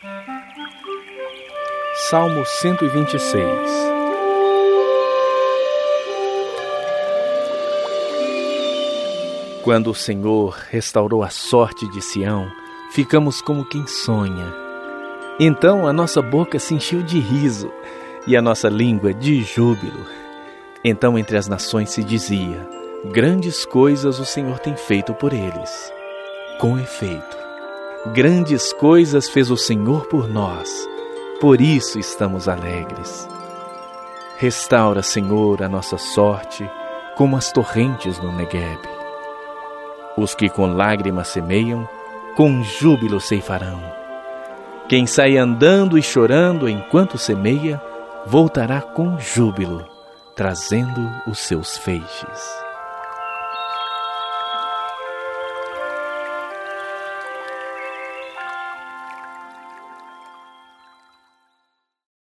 Salmo 126. Quando o Senhor restaurou a sorte de Sião, ficamos como quem sonha. Então a nossa boca se encheu de riso e a nossa língua de júbilo. Então entre as nações se dizia: grandes coisas o Senhor tem feito por eles. Com efeito, grandes coisas fez o Senhor por nós, por isso estamos alegres. Restaura, Senhor, a nossa sorte, como as torrentes no Negueb. Os que com lágrimas semeiam, com júbilo ceifarão. Quem sai andando e chorando enquanto semeia, voltará com júbilo, trazendo os seus feixes.